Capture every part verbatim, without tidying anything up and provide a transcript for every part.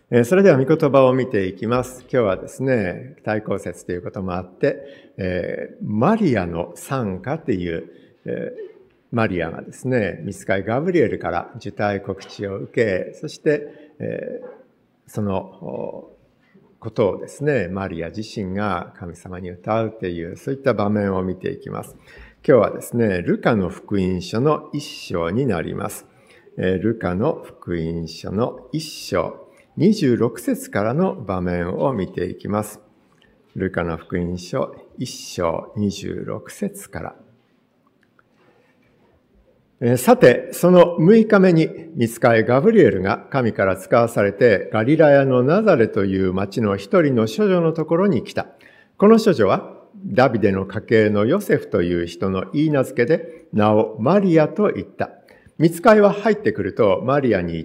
えーそれでは御言葉を見ていきます。今日はですね、対抗節ということもあって、えーマリアの賛歌という、えーマリアがですね、御使いガブリエルから受胎告知を受け、そして、えーそのことをですね、マリア自身が神様に歌うという、そういった場面を見ていきます。今日はですね、ルカの福音書の一章になります。えールカの福音書の一章、にじゅうろく節からの場面を見ていきます。ルカの福音書一章にじゅうろく節から。えーさて、そのむいかめに、御使いガブリエルが神から使わされて、ガリラヤのナザレという町の一人の処女のところに来た。この処女は、ダビデの家系のヨセフという人の言い名付けで、名をマリアと言った。御使いは入ってくると、マリアに言った。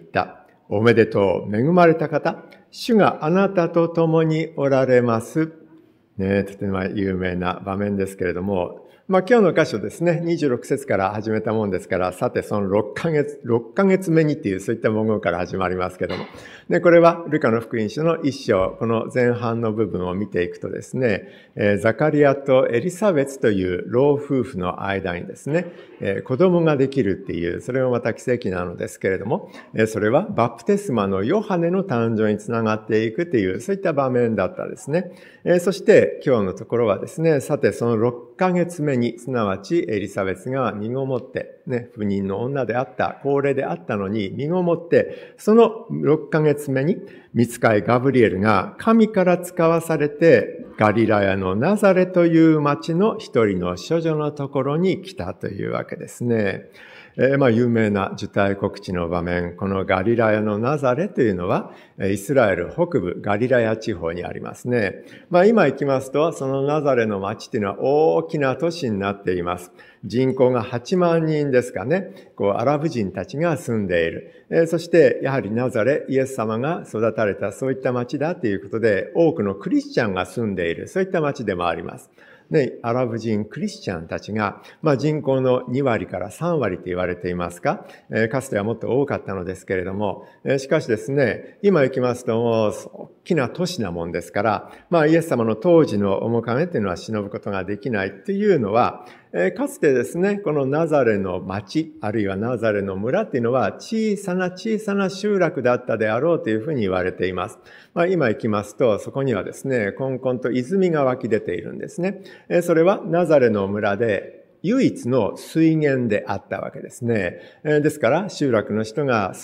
おめでとう、恵まれた方、主があなたと共におられます。ね、とても有名な場面ですけれども、まあ今日の箇所ですね、にじゅうろく節から始めたもんですから、さてそのろっかげつ、ろっかげつめにっていうそういった文言から始まりますけども、で、これはルカの福音書の一章、この前半の部分を見ていくとですね、えーザカリアとエリサベツという老夫婦の間にですね、えー子供ができるっていう、それもまた奇跡なのですけれども、えーそれはバプテスマのヨハネの誕生につながっていくという、そういった場面だったですね。えーそして今日のところはですね、さてそのろっかげつめに、すなわちエリザベスが身ごもって、ね、不妊の女であった、高齢であったのに身ごもって、そのろっかげつめに、御使いガブリエルが神から使わされて、ガリラヤのナザレという町の一人の処女のところに来たというわけですね。えー、まあ有名な受胎告知の場面、このガリラヤのナザレというのは、イスラエル北部ガリラヤ地方にありますね。まあ今行きますと、そのナザレの町というのは大きな都市になっています。人口がはちまんにんですかね。こうアラブ人たちが住んでいる。えーそしてやはりナザレ、イエス様が育たれたそういった町だということで、多くのクリスチャンが住んでいる、そういった町でもあります。ね、アラブ人クリスチャンたちが、まあ、人口のにわりからさんわりと言われていますか、えーかつてはもっと多かったのですけれども、えーしかしですね、今行きますともう大きな都市なもんですから、まあ、イエス様の当時の面影というのは忍ぶことができないというのは、えーかつてですね、このナザレの町、あるいはナザレの村というのは小さな小さな集落だったであろうというふうに言われています。まあ、今行きますと、そこにはですね、こんこんと泉が湧き出ているんですね。えーそれはナザレの村で唯一の水源であったわけですね。えーですから、集落の人が